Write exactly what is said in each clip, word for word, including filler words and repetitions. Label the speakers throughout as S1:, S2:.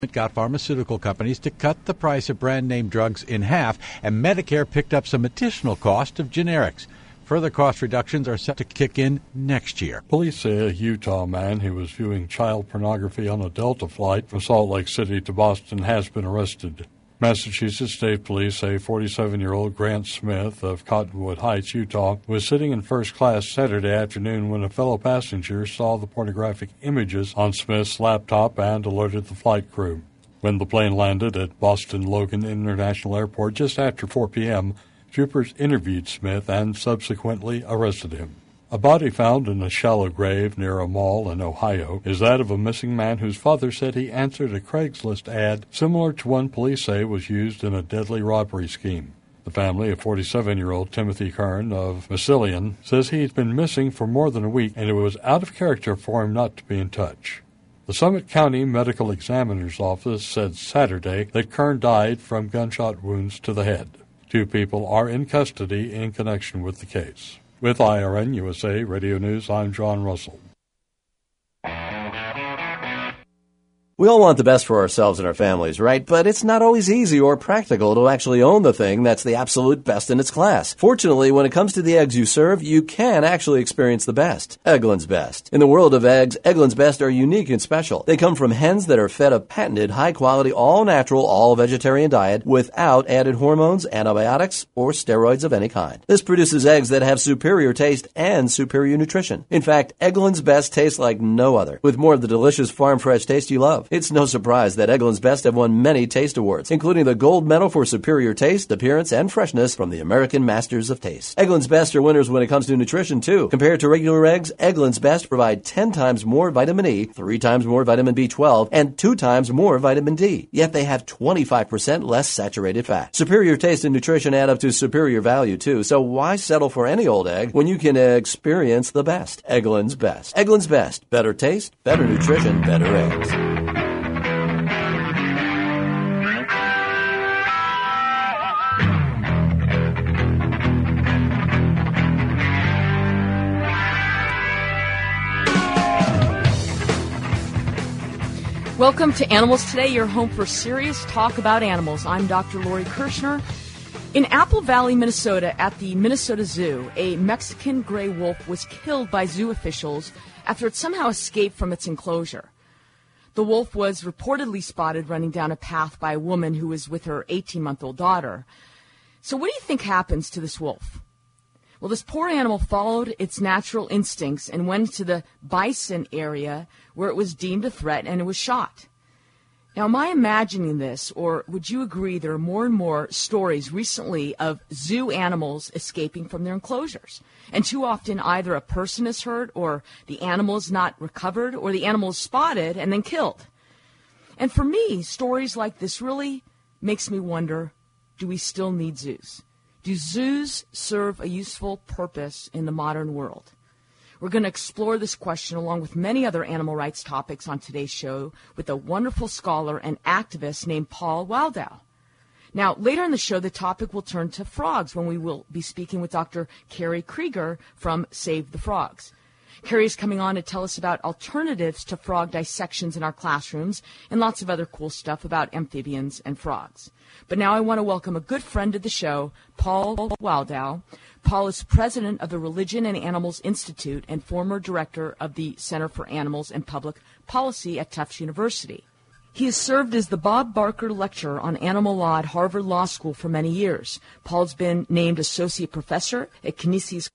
S1: It got pharmaceutical companies to cut the price of brand-name drugs in half, and Medicare picked up some additional cost of generics. Further cost reductions are set to kick in next year.
S2: Police say a Utah man who was viewing child pornography on a Delta flight from Salt Lake City to Boston has been arrested. Massachusetts State Police say forty-seven-year-old Grant Smith of Cottonwood Heights, Utah, was sitting in first class Saturday afternoon when a fellow passenger saw the pornographic images on Smith's laptop and alerted the flight crew. When the plane landed at Boston Logan International Airport just after four p.m., troopers interviewed Smith and subsequently arrested him. A body found in a shallow grave near a mall in Ohio is that of a missing man whose father said he answered a Craigslist ad similar to one police say was used in a deadly robbery scheme. The family of forty-seven-year-old Timothy Kern of Massillon says he's been missing for more than a week and it was out of character for him not to be in touch. The Summit County Medical Examiner's Office said Saturday that Kern died from gunshot wounds to the head. Two people are in custody in connection with the case. With I R N U S A Radio News, I'm John Russell.
S3: We all want the best for ourselves and our families, right? But it's not always easy or practical to actually own the thing that's the absolute best in its class. Fortunately, when it comes to the eggs you serve, you can actually experience the best. Eggland's Best. In the world of eggs, Eggland's Best are unique and special. They come from hens that are fed a patented, high-quality, all-natural, all-vegetarian diet without added hormones, antibiotics, or steroids of any kind. This produces eggs that have superior taste and superior nutrition. In fact, Eggland's Best tastes like no other, with more of the delicious farm-fresh taste you love. It's no surprise that Eggland's Best have won many taste awards, including the Gold Medal for superior taste, appearance, and freshness from the American Masters of Taste. Eggland's Best are winners when it comes to nutrition, too. Compared to regular eggs, Eggland's Best provide ten times more vitamin E, three times more vitamin B twelve, and two times more vitamin D. Yet they have twenty-five percent less saturated fat. Superior taste and nutrition add up to superior value, too, so why settle for any old egg when you can uh, experience the best? Eggland's Best. Eggland's Best. Better taste, better nutrition, better eggs.
S4: Welcome to Animals Today, your home for serious talk about animals. I'm Doctor Lori Kirshner. In Apple Valley, Minnesota, at the Minnesota Zoo, a Mexican gray wolf was killed by zoo officials after it somehow escaped from its enclosure. The wolf was reportedly spotted running down a path by a woman who was with her eighteen-month-old daughter. So what do you think happens to this wolf? Well, this poor animal followed its natural instincts and went to the bison area where it was deemed a threat and it was shot. Now, am I imagining this, or would you agree there are more and more stories recently of zoo animals escaping from their enclosures? And too often either a person is hurt or the animal is not recovered or the animal is spotted and then killed. And for me, stories like this really makes me wonder, do we still need zoos? Do zoos serve a useful purpose in the modern world? We're going to explore this question along with many other animal rights topics on today's show with a wonderful scholar and activist named Paul Waldau. Now, later in the show, the topic will turn to frogs when we will be speaking with Doctor Carrie Krieger from Save the Frogs. Carrie is coming on to tell us about alternatives to frog dissections in our classrooms and lots of other cool stuff about amphibians and frogs. But now I want to welcome a good friend of the show, Paul Waldau. Paul is president of the Religion and Animals Institute and former director of the Center for Animals and Public Policy at Tufts University. He has served as the Bob Barker Lecturer on Animal Law at Harvard Law School for many years. Paul's been named Associate Professor at Canisius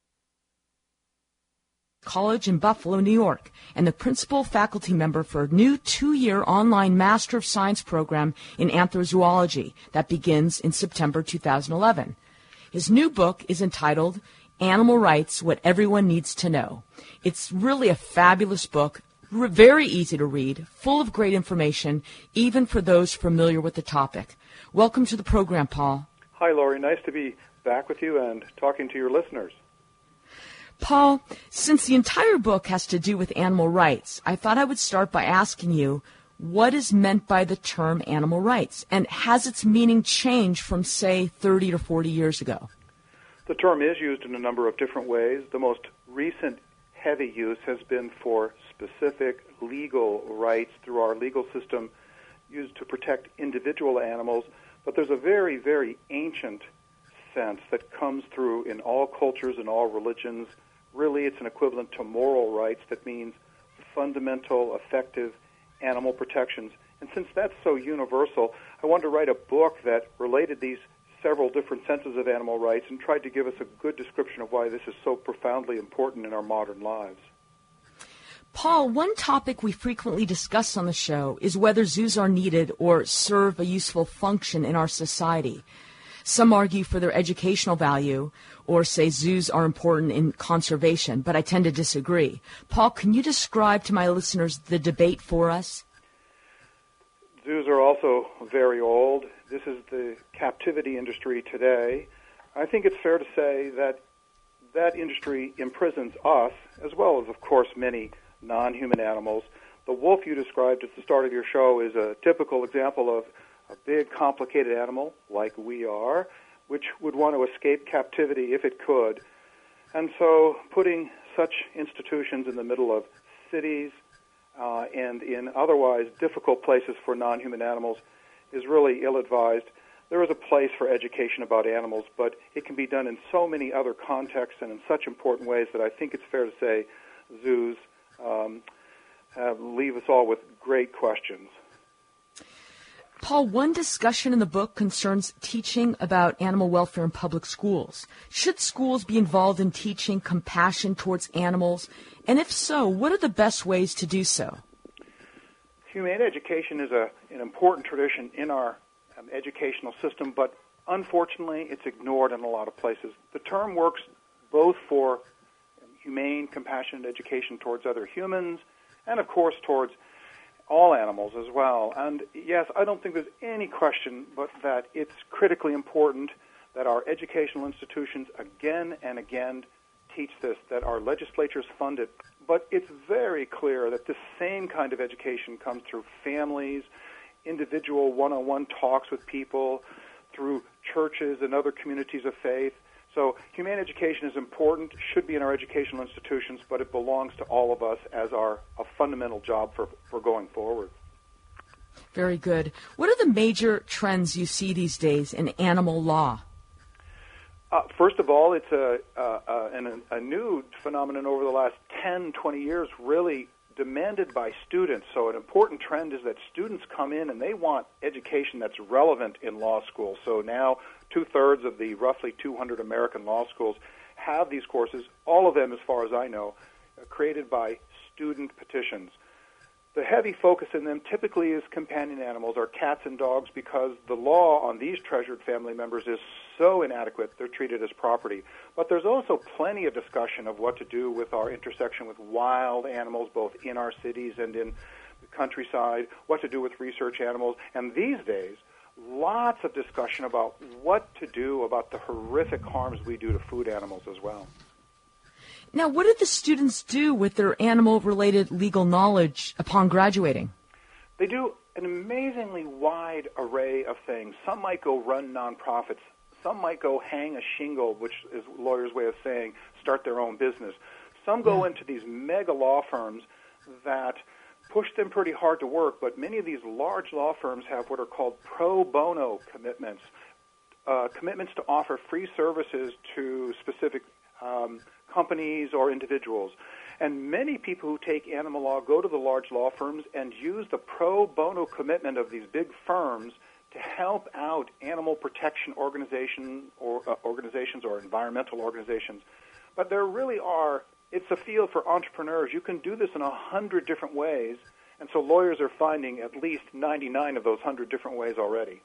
S4: College in Buffalo, New York, and the principal faculty member for a new two-year online Master of Science program in anthrozoology that begins in September two thousand eleven. His new book is entitled Animal Rights, What Everyone Needs to Know. It's really a fabulous book, very easy to read, full of great information, even for those familiar with the topic. Welcome to the program, Paul.
S5: Hi, Lori. Nice to be back with you and talking to your listeners.
S4: Paul, since the entire book has to do with animal rights, I thought I would start by asking you, what is meant by the term animal rights, and has its meaning changed from, say, thirty or forty years ago?
S5: The term is used in a number of different ways. The most recent heavy use has been for specific legal rights through our legal system used to protect individual animals, but there's a very, very ancient sense that comes through in all cultures and all religions. Really, it's an equivalent to moral rights that means fundamental, effective animal protections. And since that's so universal, I wanted to write a book that related these several different senses of animal rights and tried to give us a good description of why this is so profoundly important in our modern lives.
S4: Paul, one topic we frequently discuss on the show is whether zoos are needed or serve a useful function in our society. Some argue for their educational value or say zoos are important in conservation, but I tend to disagree. Paul, can you describe to my listeners the debate for us?
S5: Zoos are also very old. This is the captivity industry today. I think it's fair to say that that industry imprisons us, as well as, of course, many non-human animals. The wolf you described at the start of your show is a typical example of a big, complicated animal, like we are, which would want to escape captivity if it could. And so putting such institutions in the middle of cities uh, and in otherwise difficult places for non-human animals is really ill-advised. There is a place for education about animals, but it can be done in so many other contexts and in such important ways that I think it's fair to say zoos um, have, leave us all with great questions.
S4: Paul, one discussion in the book concerns teaching about animal welfare in public schools. Should schools be involved in teaching compassion towards animals? And if so, what are the best ways to do so?
S5: Humane education is a, an important tradition in our um, educational system, but unfortunately it's ignored in a lot of places. The term works both for humane, compassionate education towards other humans and, of course, towards all animals as well. And yes, I don't think there's any question but that it's critically important that our educational institutions again and again teach this, that our legislatures fund it. But it's very clear that this same kind of education comes through families, individual one-on-one talks with people, through churches and other communities of faith. So humane education is important, should be in our educational institutions, but it belongs to all of us as our a fundamental job for, for going forward.
S4: Very good. What are the major trends you see these days in animal law?
S5: Uh, first of all, it's a, uh, uh, an, a new phenomenon over the last ten, twenty years, really demanded by students. So an important trend is that students come in and they want education that's relevant in law school. So now two-thirds of the roughly two hundred American law schools have these courses, all of them, as far as I know, uh, created by student petitions. The heavy focus in them typically is companion animals, or cats and dogs, because the law on these treasured family members is so inadequate, they're treated as property. But there's also plenty of discussion of what to do with our intersection with wild animals, both in our cities and in the countryside, what to do with research animals. And these days, lots of discussion about what to do about the horrific harms we do to food animals as well.
S4: Now, what did the students do with their animal-related legal knowledge upon graduating?
S5: They do an amazingly wide array of things. Some might go run nonprofits. Some might go hang a shingle, which is a lawyer's way of saying start their own business. Some go yeah. into these mega law firms that push them pretty hard to work, but many of these large law firms have what are called pro bono commitments, uh, commitments to offer free services to specific um, companies or individuals. And many people who take animal law go to the large law firms and use the pro bono commitment of these big firms to help out animal protection organization or uh, organizations or environmental organizations. But there really are, it's a field for entrepreneurs. You can do this in a hundred different ways, and so lawyers are finding at least ninety-nine of those hundred different ways already.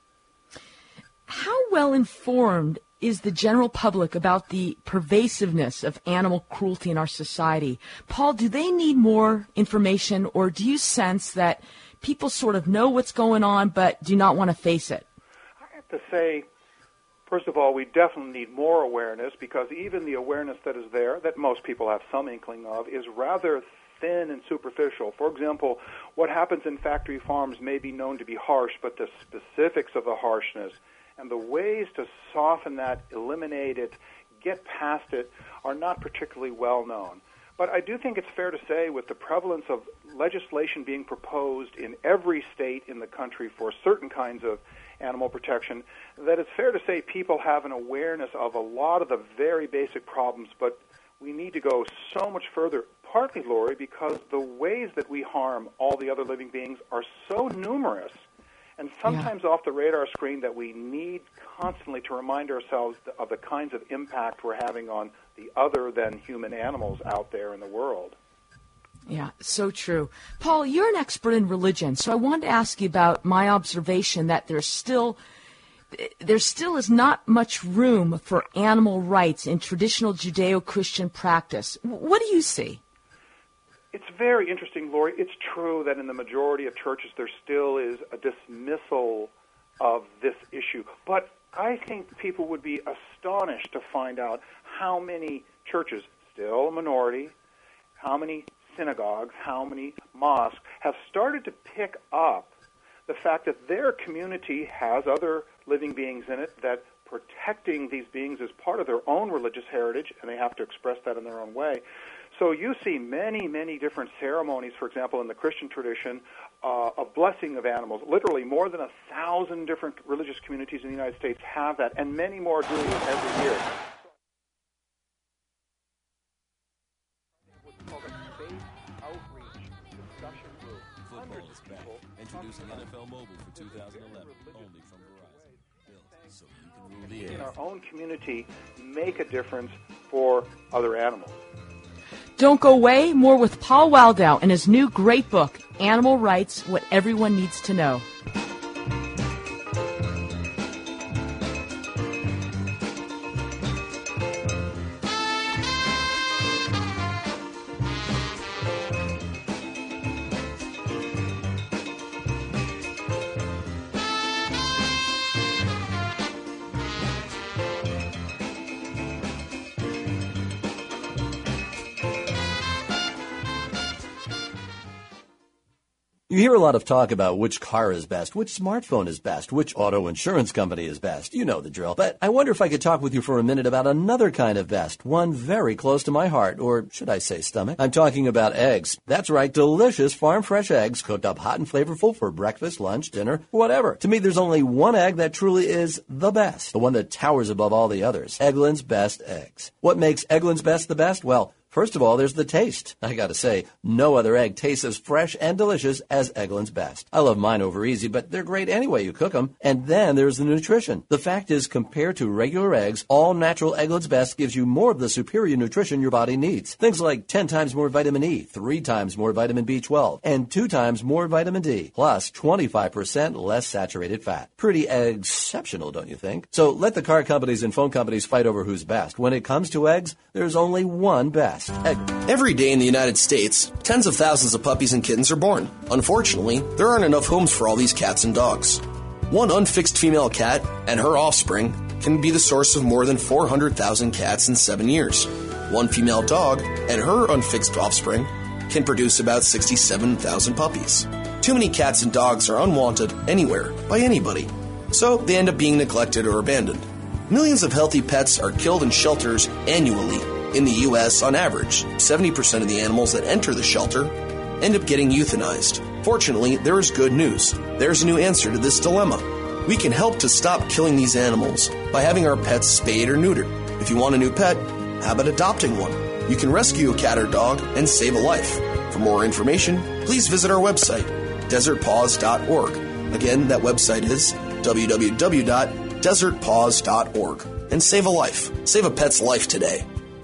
S4: How well informed is the general public about the pervasiveness of animal cruelty in our society? Paul, do they need more information, or do you sense that people sort of know what's going on but do not want to face it?
S5: I have to say, first of all, we definitely need more awareness, because even the awareness that is there, that most people have some inkling of, is rather thin and superficial. For example, what happens in factory farms may be known to be harsh, but the specifics of the harshness and the ways to soften that, eliminate it, get past it, are not particularly well known. But I do think it's fair to say, with the prevalence of legislation being proposed in every state in the country for certain kinds of animal protection, that it's fair to say people have an awareness of a lot of the very basic problems, but we need to go so much further, partly, Lori, because the ways that we harm all the other living beings are so numerous and sometimes yeah. off the radar screen that we need constantly to remind ourselves of the kinds of impact we're having on the other than human animals out there in the world.
S4: Yeah, so true. Paul, you're an expert in religion, so I wanted to ask you about my observation that there's still there still is not much room for animal rights in traditional Judeo-Christian practice. What do you see?
S5: It's very interesting, Lori. It's true that in the majority of churches there still is a dismissal of this issue. But I think people would be astonished to find out how many churches, still a minority, how many synagogues, how many mosques have started to pick up the fact that their community has other living beings in it, that protecting these beings is part of their own religious heritage, and they have to express that in their own way. So you see many, many different ceremonies, for example, in the Christian tradition, uh, of blessing of animals. Literally more than a thousand different religious communities in the United States have that, and many more do it every year. What's called a faith outreach discussion group. Hundreds of people.
S6: Introducing N F L Mobile for two thousand eleven, only from Verizon. Built so you can rule the air.
S5: In our own community, make a difference for other animals.
S4: Don't go away. More with Paul Waldau and his new great book, Animal Rights, What Everyone Needs to Know.
S3: You hear a lot of talk about which car is best, which smartphone is best, which auto insurance company is best. You know the drill. But I wonder if I could talk with you for a minute about another kind of best, one very close to my heart, or should I say stomach? I'm talking about eggs. That's right, delicious farm-fresh eggs cooked up hot and flavorful for breakfast, lunch, dinner, whatever. To me, there's only one egg that truly is the best, the one that towers above all the others. Eggland's Best Eggs. What makes Eggland's Best the best? Well, first of all, there's the taste. I gotta say, no other egg tastes as fresh and delicious as Eggland's Best. I love mine over easy, but they're great any way you cook them. And then there's the nutrition. The fact is, compared to regular eggs, all natural Eggland's Best gives you more of the superior nutrition your body needs. Things like ten times more vitamin E, three times more vitamin B twelve, and two times more vitamin D, plus twenty-five percent less saturated fat. Pretty exceptional, don't you think? So let the car companies and phone companies fight over who's best. When it comes to eggs, there's only one best. Egg.
S7: Every day in the United States, tens of thousands of puppies and kittens are born. Unfortunately, there aren't enough homes for all these cats and dogs. One unfixed female cat and her offspring can be the source of more than four hundred thousand cats in seven years. One female dog and her unfixed offspring can produce about sixty-seven thousand puppies. Too many cats and dogs are unwanted anywhere by anybody, so they end up being neglected or abandoned. Millions of healthy pets are killed in shelters annually. In the U S, on average, seventy percent of the animals that enter the shelter end up getting euthanized. Fortunately, there is good news. There's a new answer to this dilemma. We can help to stop killing these animals by having our pets spayed or neutered. If you want a new pet, how about adopting one? You can rescue a cat or dog and save a life. For more information, please visit our website, desert paws dot org. Again, that website is w w w dot desert paws dot org. And save a life. Save a pet's life today.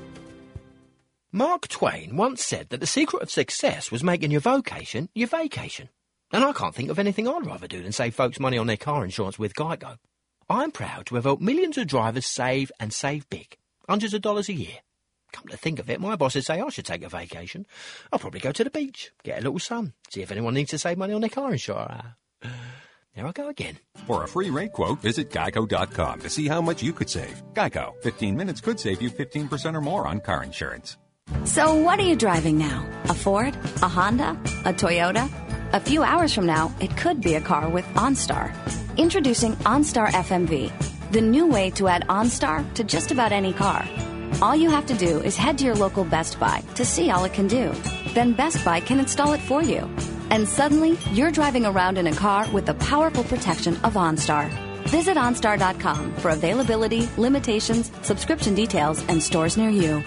S8: Mark Twain once said that the secret of success was making your vocation your vacation. And I can't think of anything I'd rather do than save folks money on their car insurance with Geico. I'm proud to have helped millions of drivers save and save big. Hundreds of dollars a year. Come to think of it, my bosses say I should take a vacation. I'll probably go to the beach, get a little sun, see if anyone needs to save money on their car insurance. There I go again.
S9: For a free rate quote, visit geico dot com to see how much you could save. Geico. fifteen minutes could save you fifteen percent or more on car insurance.
S10: So what are you driving now? A Ford? A Honda? A Toyota? A few hours from now, it could be a car with OnStar. Introducing OnStar F M V, the new way to add OnStar to just about any car. All you have to do is head to your local Best Buy to see all it can do. Then Best Buy can install it for you. And suddenly, you're driving around in a car with the powerful protection of OnStar. Visit OnStar dot com for availability, limitations, subscription details, and stores near you.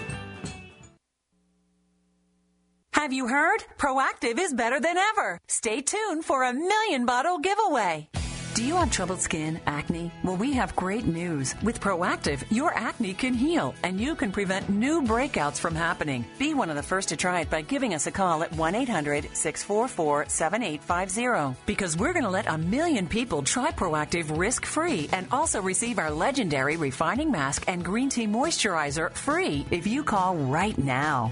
S11: Have you heard? Proactiv is better than ever. Stay tuned for a million bottle giveaway. Do you have troubled skin, acne? Well, we have great news. With Proactiv, your acne can heal, and you can prevent new breakouts from happening. Be one of the first to try it by giving us a call at one eight hundred six four four seven eight five zero. Because we're going to let a million people try Proactiv risk-free and also receive our legendary refining mask and green tea moisturizer free if you call right now.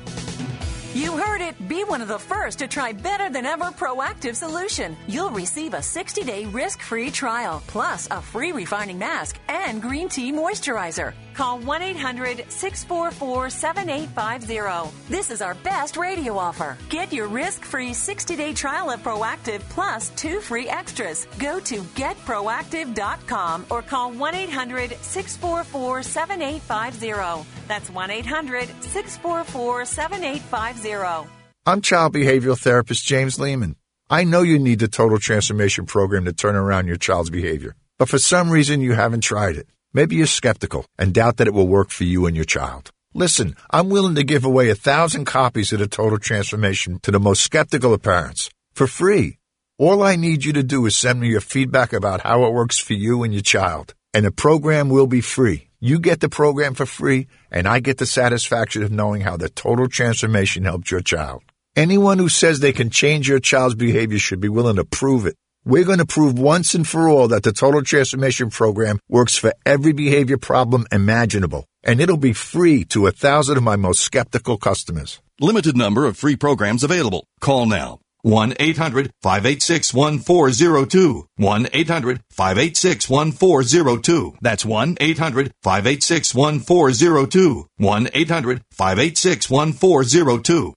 S11: You heard it. Be one of the first to try better than ever Proactiv solution. You'll receive a sixty-day risk-free trial, plus a free refining mask and green tea moisturizer. Call one eight hundred six four four seven eight five zero. This is our best radio offer. Get your risk-free sixty-day trial of Proactiv plus two free extras. Go to get proactiv dot com or call one eight hundred six four four seven eight five zero. That's one eight hundred six four four seven eight five zero.
S12: I'm child behavioral therapist James Lehman. I know you need the Total Transformation Program to turn around your child's behavior, but for some reason you haven't tried it. Maybe you're skeptical and doubt that it will work for you and your child. Listen, I'm willing to give away a thousand copies of the Total Transformation to the most skeptical of parents for free. All I need you to do is send me your feedback about how it works for you and your child, and the program will be free. You get the program for free, and I get the satisfaction of knowing how the Total Transformation helped your child. Anyone who says they can change your child's behavior should be willing to prove it. We're going to prove once and for all that the Total Transformation Program works for every behavior problem imaginable, and it'll be free to a thousand of my most skeptical customers.
S13: Limited number of free programs available. Call now. one eight hundred five eight six one four zero two. one eight hundred five eight six one four zero two. That's one eight hundred five eight six one four zero two. one eight hundred five eight six one four zero two.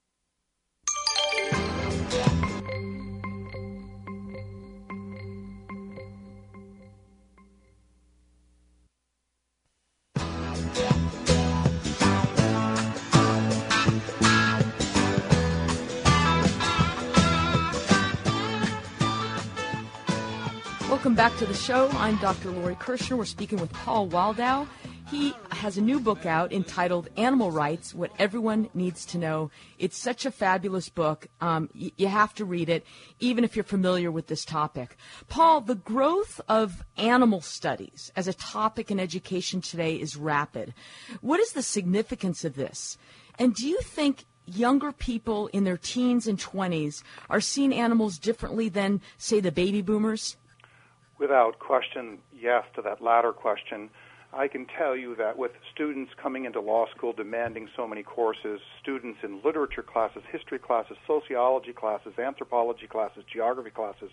S4: Welcome back to the show. I'm Doctor Lori Kirshner. We're speaking with Paul Waldow. He has a new book out entitled Animal Rights, What Everyone Needs to Know. It's such a fabulous book. Um, y- you have to read it, even if you're familiar with this topic. Paul, the growth of animal studies as a topic in education today is rapid. What is the significance of this? And do you think younger people in their teens and twenties are seeing animals differently than, say, the baby boomers?
S5: Without question, yes to that latter question. I can tell you that with students coming into law school demanding so many courses, students in literature classes, history classes, sociology classes, anthropology classes, geography classes,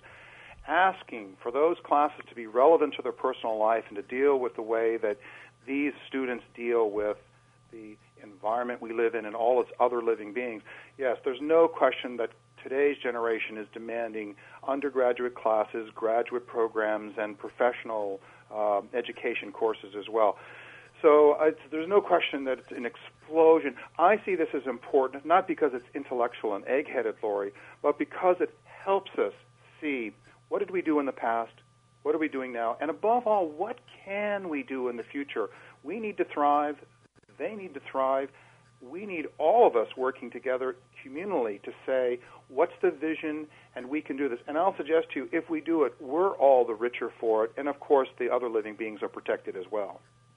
S5: asking for those classes to be relevant to their personal life and to deal with the way that these students deal with the environment we live in and all its other living beings. Yes, there's no question that today's generation is demanding undergraduate classes, graduate programs, and professional uh, education courses as well. So uh, there's no question that it's an explosion. I see this as important, not because it's intellectual and egg-headed, Lori, but because it helps us see what did we do in the past, what are we doing now, and above all, what can we do in the future? We need to thrive. They need to thrive. We need all of us working together communally to say, what's the vision, and we can do this. And I'll suggest to you, if we do it, we're all the richer for it, and of course the other living beings are protected as well.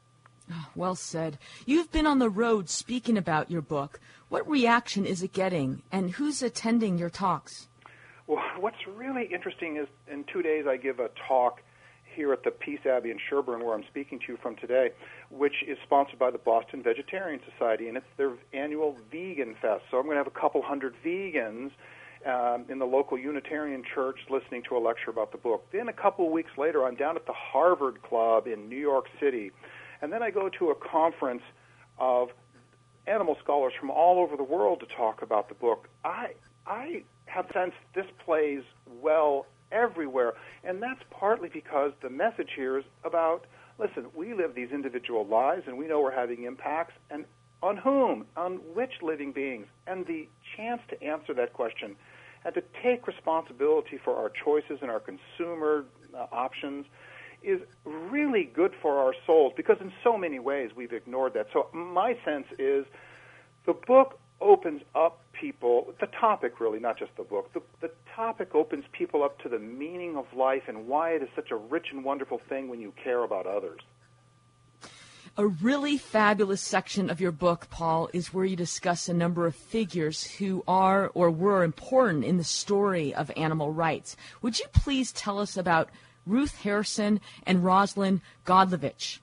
S4: Well said. You've been on the road speaking about your book. What reaction is it getting, and who's attending your talks?
S5: Well, what's really interesting is in two days I give a talk here at the Peace Abbey in Sherborn, where I'm speaking to you from today, which is sponsored by the Boston Vegetarian Society, and it's their annual Vegan Fest. So I'm going to have a couple hundred vegans um, in the local Unitarian church listening to a lecture about the book. Then a couple of weeks later, I'm down at the Harvard Club in New York City, and then I go to a conference of animal scholars from all over the world to talk about the book. I I have sensed this plays well everywhere, and that's partly because the message here is about listen, we live these individual lives, and we know we're having impacts, and on whom? On which living beings? And the chance to answer that question and to take responsibility for our choices and our consumer uh, options is really good for our souls, because in so many ways we've ignored that. So my sense is the book opens up people, the topic really, not just the book, the, the topic opens people up to the meaning of life and why it is such a rich and wonderful thing when you care about others.
S4: A really fabulous section of your book, Paul, is where you discuss a number of figures who are or were important in the story of animal rights. Would you please tell us about Ruth Harrison and Rosalind Godlovitch?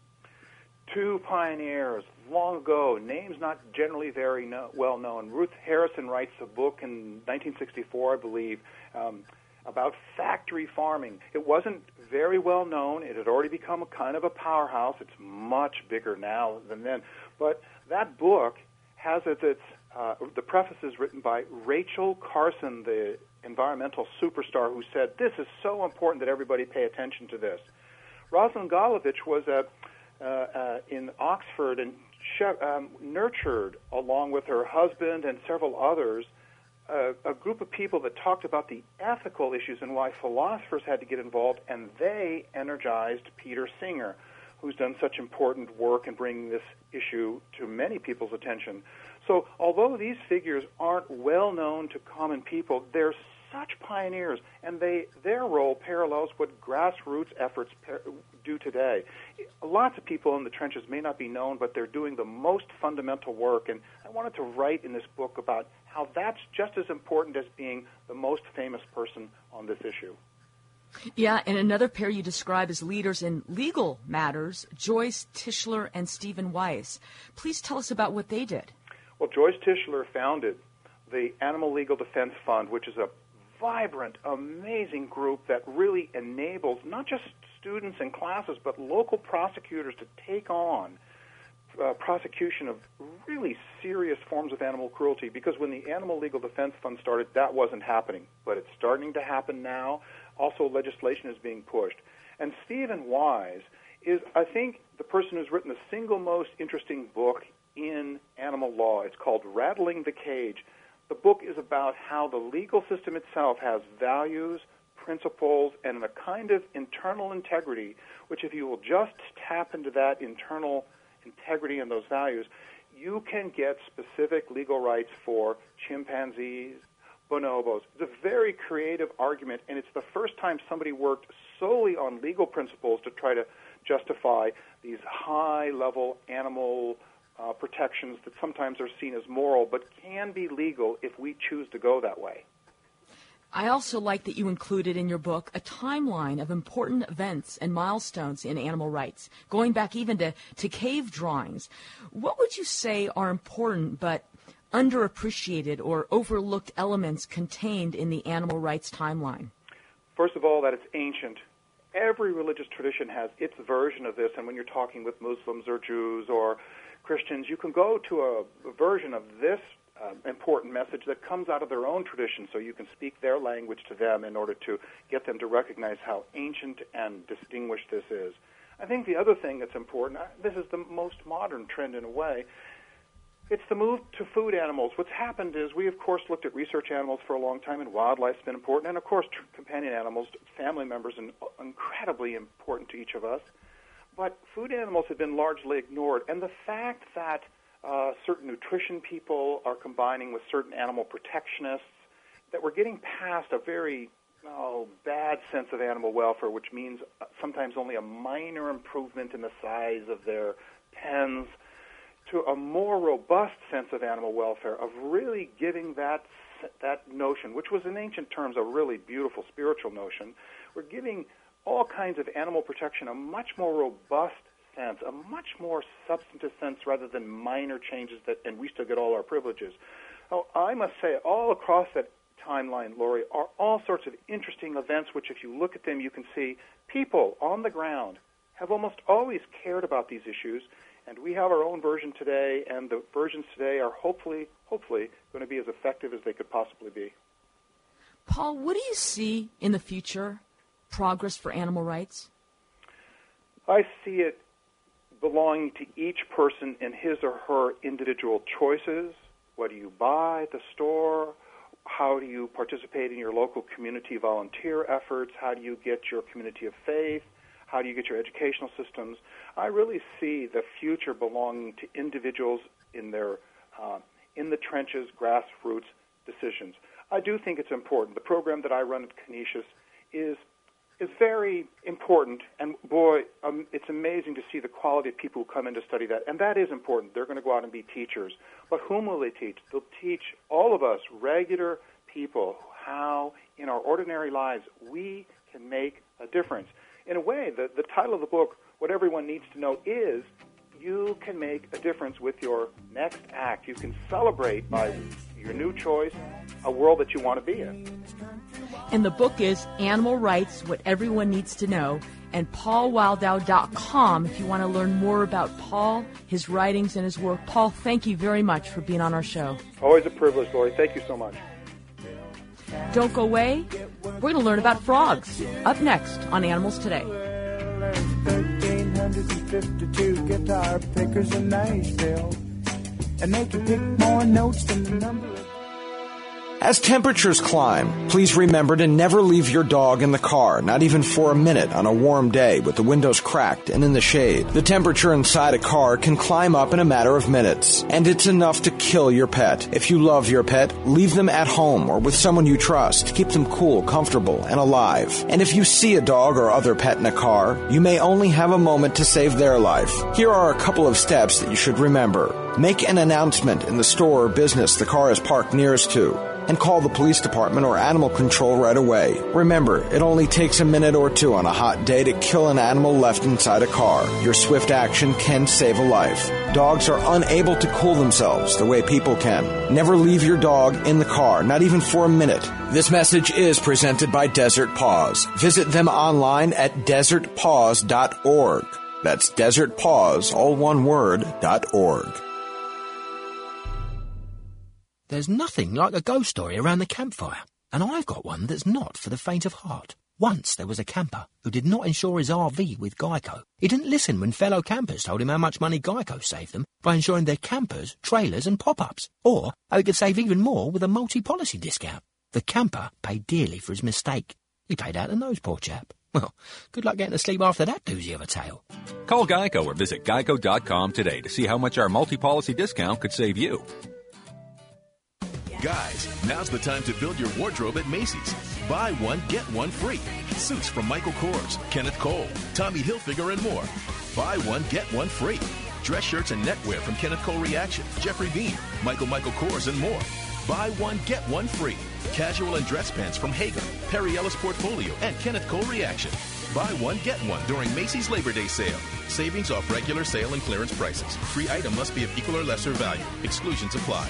S5: Two pioneers long ago, names not generally very no, well known. Ruth Harrison writes a book in nineteen sixty-four, I believe, um, about factory farming. It wasn't very well known. It had already become a kind of a powerhouse. It's much bigger now than then. But that book has as its, uh, the preface is written by Rachel Carson, the environmental superstar, who said, this is so important that everybody pay attention to this. Rosalind Godlovitch was a, uh, uh, in Oxford and she, um, nurtured, along with her husband and several others, A, a group of people that talked about the ethical issues and why philosophers had to get involved, and they energized Peter Singer, who's done such important work in bringing this issue to many people's attention. So although these figures aren't well known to common people, they're such pioneers, and they their role parallels what grassroots efforts par- do today. Lots of people in the trenches may not be known, but they're doing the most fundamental work, and I wanted to write in this book about how that's just as important as being the most famous person on this issue.
S4: Yeah, and another pair you describe as leaders in legal matters, Joyce Tischler and Stephen Weiss. Please tell us about what they did.
S5: Well, Joyce Tischler founded the Animal Legal Defense Fund, which is a vibrant, amazing group that really enables not just students and classes, but local prosecutors to take on uh, prosecution of really serious forms of animal cruelty, because when the Animal Legal Defense Fund started, that wasn't happening. But it's starting to happen now. Also, legislation is being pushed. And Stephen Wise is, I think, the person who's written the single most interesting book in animal law. It's called Rattling the Cage. The book is about how the legal system itself has values, principles, and a kind of internal integrity, which if you will just tap into that internal integrity and those values, you can get specific legal rights for chimpanzees, bonobos. It's a very creative argument, and it's the first time somebody worked solely on legal principles to try to justify these high-level animal uh, protections that sometimes are seen as moral but can be legal if we choose to go that way.
S4: I also like that you included in your book a timeline of important events and milestones in animal rights, going back even to, to cave drawings. What would you say are important but underappreciated or overlooked elements contained in the animal rights timeline?
S5: First of all, that it's ancient. Every religious tradition has its version of this, and when you're talking with Muslims or Jews or Christians, you can go to a, a version of this uh, important message that comes out of their own tradition, so you can speak their language to them in order to get them to recognize how ancient and distinguished this is. I think the other thing that's important, this is the most modern trend in a way, it's the move to food animals. What's happened is we, of course, looked at research animals for a long time, and wildlife's been important, and, of course, tr- companion animals, family members, and incredibly important to each of us. But food animals have been largely ignored, and the fact that uh, certain nutrition people are combining with certain animal protectionists, that we're getting past a very oh, bad sense of animal welfare, which means sometimes only a minor improvement in the size of their pens, to a more robust sense of animal welfare, of really giving that that notion, which was in ancient terms a really beautiful spiritual notion. We're giving all kinds of animal protection a much more robust sense, a much more substantive sense rather than minor changes that, and we still get all our privileges. Oh, I must say, all across that timeline, Lori, are all sorts of interesting events which, if you look at them, you can see people on the ground have almost always cared about these issues. And we have our own version today, and the versions today are hopefully, hopefully going to be as effective as they could possibly be.
S4: Paul, what do you see in the future, progress for animal rights?
S5: I see it belonging to each person in his or her individual choices. What do you buy at the store? How do you participate in your local community volunteer efforts? How do you get your community of faith? How do you get your educational systems? I really see the future belonging to individuals in their uh, in the trenches, grassroots decisions. I do think it's important. The program that I run at Canisius is is very important, and boy, um, it's amazing to see the quality of people who come in to study that, and that is important. They're going to go out and be teachers. But whom will they teach? They'll teach all of us, regular people, how in our ordinary lives we can make a difference. In a way, the, the title of the book, What Everyone Needs to Know, is you can make a difference with your next act. You can celebrate by your new choice a world that you want to be in.
S4: And the book is Animal Rights, What Everyone Needs to Know, and paul wildow dot com if you want to learn more about Paul, his writings, and his work. Paul, thank you very much for being on our show.
S5: Always a privilege, Lori. Thank you so much.
S4: Don't go away. We're going to learn about frogs. Up next on Animals Today.
S14: thirteen fifty-two guitar pickers in Nashville, and they can pick more notes than the number of...
S15: As temperatures climb, please remember to never leave your dog in the car, not even for a minute on a warm day with the windows cracked and in the shade. The temperature inside a car can climb up in a matter of minutes, and it's enough to kill your pet. If you love your pet, leave them at home or with someone you trust. Keep them cool, comfortable, and alive. And if you see a dog or other pet in a car, you may only have a moment to save their life. Here are a couple of steps that you should remember. Make an announcement in the store or business the car is parked nearest to, and call the police department or animal control right away. Remember, it only takes a minute or two on a hot day to kill an animal left inside a car. Your swift action can save a life. Dogs are unable to cool themselves the way people can. Never leave your dog in the car, not even for a minute. This message is presented by Desert Paws. Visit them online at desert paws dot org. That's Desert Paws, all one word, dot org.
S8: There's nothing like a ghost story around the campfire, and I've got one that's not for the faint of heart. Once there was a camper who did not insure his R V with Geico. He didn't listen when fellow campers told him how much money Geico saved them by insuring their campers, trailers and pop-ups, or how he could save even more with a multi-policy discount. The camper paid dearly for his mistake. He paid out the nose, poor chap. Well, good luck getting to sleep after that doozy of a tale.
S9: Call Geico or visit geico dot com today to see how much our multi-policy discount could save you.
S16: Guys, now's the time to build your wardrobe at Macy's. Buy one, get one free. Suits from Michael Kors, Kenneth Cole, Tommy Hilfiger, and more. Buy one, get one free. Dress shirts and neckwear from Kenneth Cole Reaction, Jeffrey Beam, Michael Michael Kors, and more. Buy one, get one free. Casual and dress pants from Hager, Perry Ellis Portfolio, and Kenneth Cole Reaction. Buy one, get one during Macy's Labor Day sale. Savings off regular sale and clearance prices. Free item must be of equal or lesser value. Exclusions apply.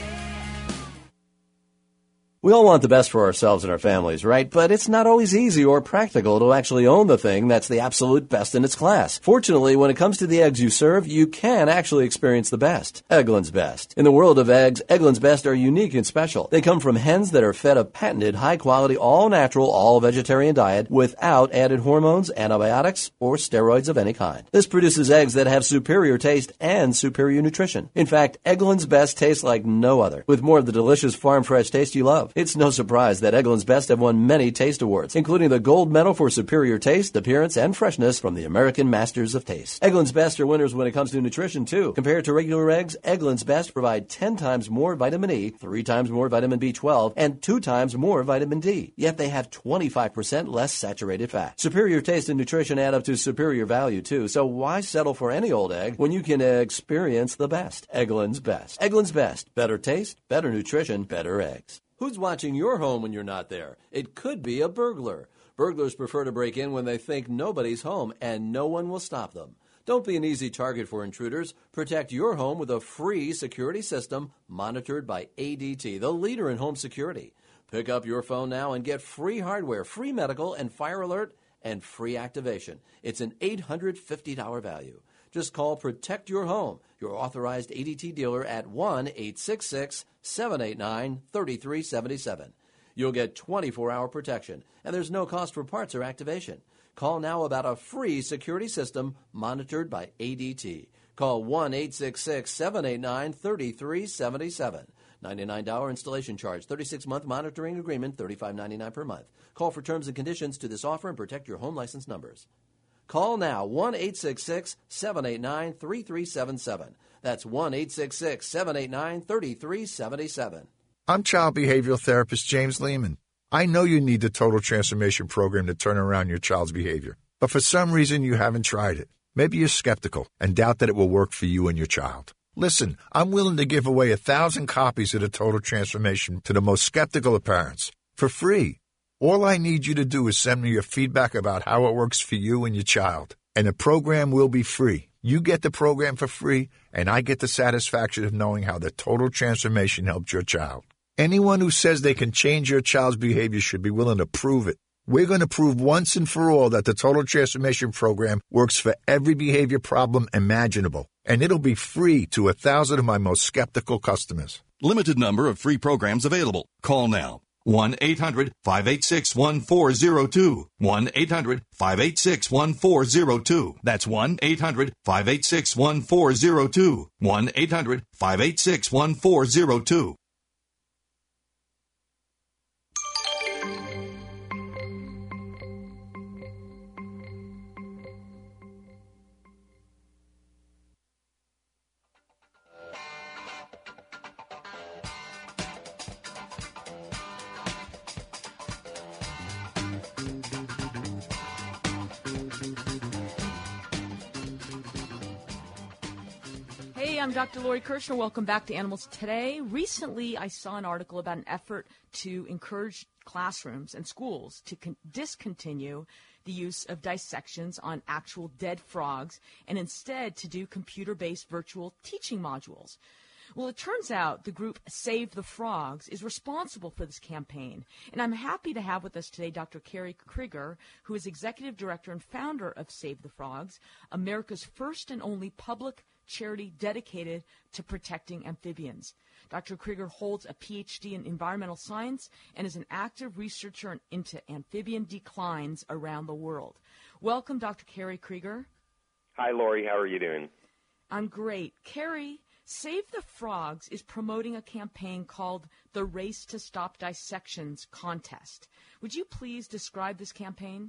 S3: We all want the best for ourselves and our families, right? But it's not always easy or practical to actually own the thing that's the absolute best in its class. Fortunately, when it comes to the eggs you serve, you can actually experience the best. Eggland's Best. In the world of eggs, Eggland's Best are unique and special. They come from hens that are fed a patented, high-quality, all-natural, all-vegetarian diet without added hormones, antibiotics, or steroids of any kind. This produces eggs that have superior taste and superior nutrition. In fact, Eggland's Best tastes like no other, with more of the delicious farm-fresh taste you love. It's no surprise that Eggland's Best have won many taste awards, including the gold medal for superior taste, appearance, and freshness from the American Masters of Taste. Eggland's Best are winners when it comes to nutrition, too. Compared to regular eggs, Eggland's Best provide ten times more vitamin E, three times more vitamin B twelve, and two times more vitamin D. Yet they have twenty-five percent less saturated fat. Superior taste and nutrition add up to superior value, too. So why settle for any old egg when you can uh, experience the best? Eggland's Best. Eggland's Best. Better taste, better nutrition, better eggs. Who's watching your home when you're not there? It could be a burglar. Burglars prefer to break in when they think nobody's home, and no one will stop them. Don't be an easy target for intruders. Protect your home with a free security system monitored by A D T, the leader in home security. Pick up your phone now and get free hardware, free medical and fire alert, and free activation. It's an eight hundred fifty dollars value. Just call Protect Your Home, your authorized A D T dealer at one eight six six, seven eight nine, three three seven seven. You'll get twenty-four hour protection, and there's no cost for parts or activation. Call now about a free security system monitored by A D T. Call one eight six six, seven eight nine, three three seven seven. ninety-nine dollars installation charge, thirty-six month monitoring agreement, thirty-five ninety-nine per month. Call for terms and conditions to this offer and protect your home license numbers. Call now, one eight six six, seven eight nine, three three seven seven. That's one eight six six, seven eight nine, three three seven seven.
S12: I'm child behavioral therapist James Lehman. I know you need the Total Transformation Program to turn around your child's behavior, but for some reason you haven't tried it. Maybe you're skeptical and doubt that it will work for you and your child. Listen, I'm willing to give away a thousand copies of the Total Transformation to the most skeptical of parents for free. All I need you to do is send me your feedback about how it works for you and your child, and the program will be free. You get the program for free, and I get the satisfaction of knowing how the Total Transformation helped your child. Anyone who says they can change your child's behavior should be willing to prove it. We're going to prove once and for all that the Total Transformation Program works for every behavior problem imaginable, and it'll be free to a thousand of my most skeptical customers.
S13: Limited number of free programs available. Call now. one eight hundred, five eight six, one four zero two. one eight hundred, five eight six, one four zero two. That's one eight hundred, five eight six, one four zero two. one eight hundred, five eight six, one four zero two.
S4: I'm Doctor Lori Kirshner. Welcome back to Animals Today. Recently, I saw an article about an effort to encourage classrooms and schools to con- discontinue the use of dissections on actual dead frogs and instead to do computer-based virtual teaching modules. Well, it turns out the group Save the Frogs is responsible for this campaign. And I'm happy to have with us today Doctor Carrie Krieger, who is Executive Director and founder of Save the Frogs, America's first and only public charity dedicated to protecting amphibians. Doctor Krieger holds a P H D in environmental science and is an active researcher into amphibian declines around the world. Welcome, Doctor Carrie Krieger.
S17: Hi, Lori. How are you doing?
S4: I'm great. Carrie, Save the Frogs is promoting a campaign called the Race to Stop Dissections Contest. Would you please describe this campaign?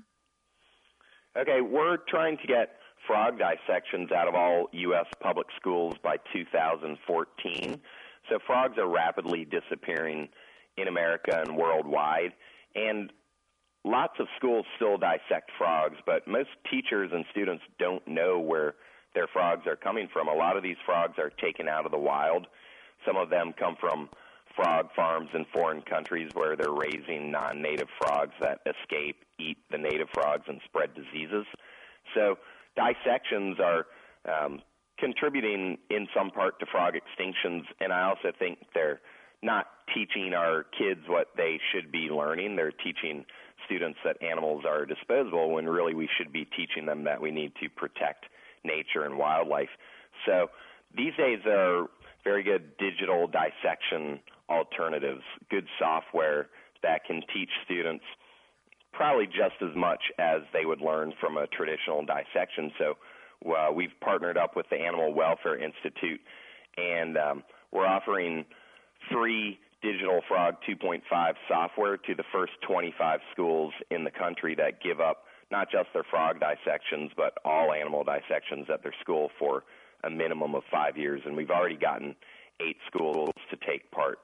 S17: Okay, we're trying to get frog dissections out of all U S public schools by two thousand fourteen. So frogs are rapidly disappearing in America and worldwide, and lots of schools still dissect frogs, but most teachers and students don't know where their frogs are coming from. A lot of these frogs are taken out of the wild. Some of them come from frog farms in foreign countries where they're raising non-native frogs that escape, eat the native frogs, and spread diseases. So dissections are um, contributing in some part to frog extinctions, and I also think they're not teaching our kids what they should be learning. They're teaching students that animals are disposable when really we should be teaching them that we need to protect nature and wildlife. So these days there are very good digital dissection alternatives, good software that can teach students probably just as much as they would learn from a traditional dissection. So uh, we've partnered up with the Animal Welfare Institute, and um, we're offering free Digital Frog two point five software to the first twenty-five schools in the country that give up not just their frog dissections, but all animal dissections at their school for a minimum of five years. And we've already gotten eight schools to take part.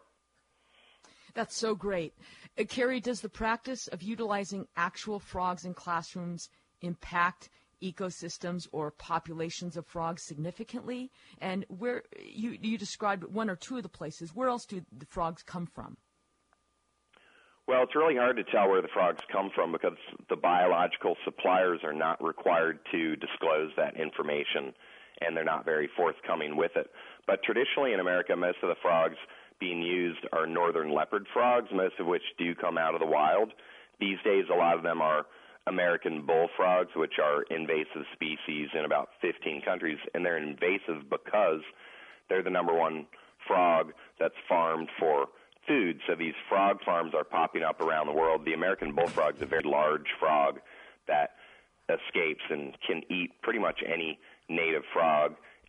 S4: That's so great. Uh, Carrie, does the practice of utilizing actual frogs in classrooms impact ecosystems or populations of frogs significantly? And where you, you described one or two of the places, where else do the frogs come from?
S17: Well, it's really hard to tell where the frogs come from because the biological suppliers are not required to disclose that information, and they're not very forthcoming with it. But traditionally in America, most of the frogs being used are northern leopard frogs, most of which do come out of the wild. These days, a lot of them are American bullfrogs, which are invasive species in about fifteen countries, and they're invasive because they're the number one frog that's farmed for food. So these frog farms are popping up around the world. The American bullfrog is a very large frog that escapes and can eat pretty much any native frog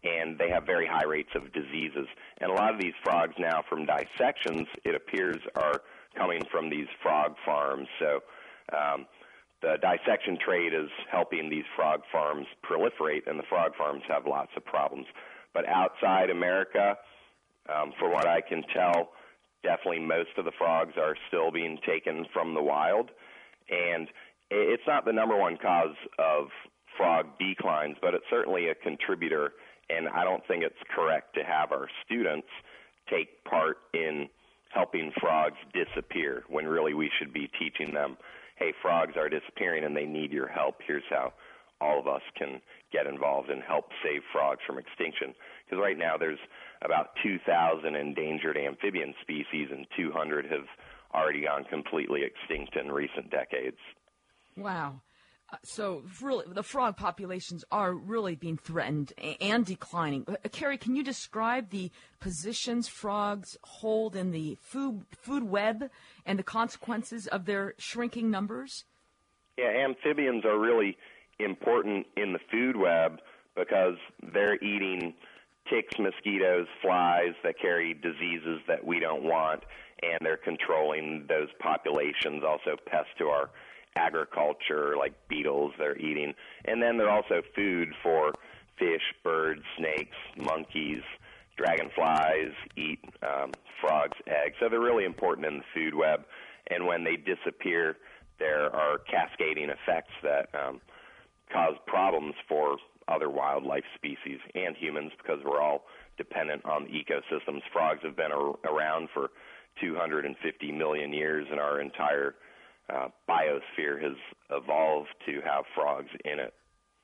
S17: and they have very high rates of diseases. And a lot of these frogs now from dissections, it appears, are coming from these frog farms. So um, the dissection trade is helping these frog farms proliferate, and the frog farms have lots of problems. But outside America, um, for what I can tell, definitely most of the frogs are still being taken from the wild. And it's not the number one cause of frog declines, but it's certainly a contributor, and I don't think it's correct to have our students take part in helping frogs disappear when really we should be teaching them, hey, frogs are disappearing and they need your help. Here's how all of us can get involved and help save frogs from extinction. Because right now there's about two thousand endangered amphibian species, and two hundred have already gone completely extinct in recent decades.
S4: Wow. Uh, so really, the frog populations are really being threatened and declining. Uh, Carrie, can you describe the positions frogs hold in the food food web and the consequences of their shrinking numbers?
S17: Yeah, amphibians are really important in the food web because they're eating ticks, mosquitoes, flies that carry diseases that we don't want, and they're controlling those populations, also pests to our agriculture, like beetles they're eating. And then they're also food for fish, birds, snakes, monkeys, dragonflies, eat um, frogs' eggs. So they're really important in the food web. And when they disappear, there are cascading effects that um, cause problems for other wildlife species and humans, because we're all dependent on the ecosystems. Frogs have been ar- around for two hundred fifty million years, and our entire uh, biosphere has evolved to have frogs in it.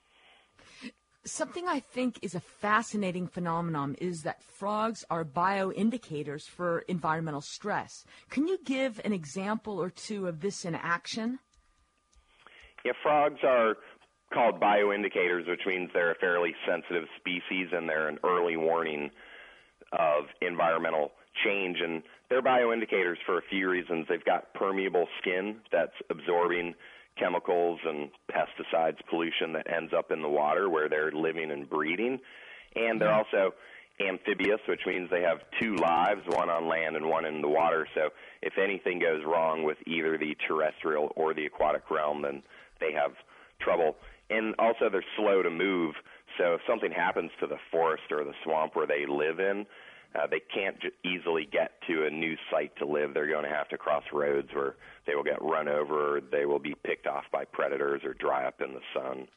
S4: Something I think is a fascinating phenomenon is that frogs are bioindicators for environmental stress. Can you give an example or two of this in action?
S17: Yeah, frogs are called bioindicators, which means they're a fairly sensitive species and they're an early warning of environmental change. And they're bioindicators for a few reasons. They've got permeable skin that's absorbing chemicals and pesticides, pollution that ends up in the water where they're living and breeding. And they're also amphibious, which means they have two lives, one on land and one in the water. So if anything goes wrong with either the terrestrial or the aquatic realm, then they have trouble. And also they're slow to move, so if something happens to the forest or the swamp where they live in, uh, they can't j- easily get to a new site to live. They're going to have to cross roads where they will get run over, or they will be picked off by predators or dry up in the sun.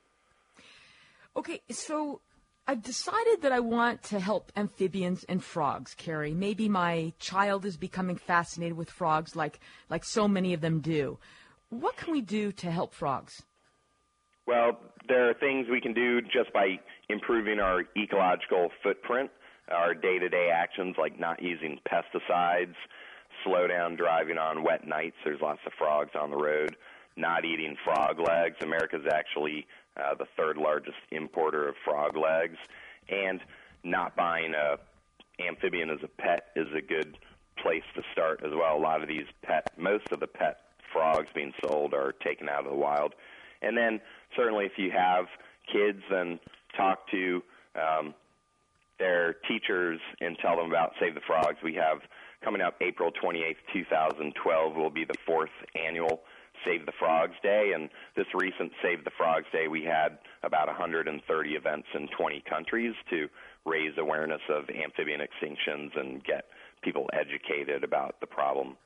S4: Okay, so I've decided that I want to help amphibians and frogs, Carrie. Maybe my child is becoming fascinated with frogs like, like so many of them do. What can we do to help frogs?
S17: Well, there are things we can do just by improving our ecological footprint, our day-to-day actions like not using pesticides, slow down driving on wet nights. There's lots of frogs on the road. Not eating frog legs. America's actually uh, the third largest importer of frog legs. And not buying a amphibian as a pet is a good place to start as well. A lot of these pet, most of the pet frogs being sold are taken out of the wild. And then certainly if you have kids, then talk to um, their teachers and tell them about Save the Frogs. We have coming up April twenty-eighth, twenty twelve will be the fourth annual Save the Frogs Day. And this recent Save the Frogs Day, we had about one hundred thirty events in twenty countries to raise awareness of amphibian extinctions and get people educated about the problem.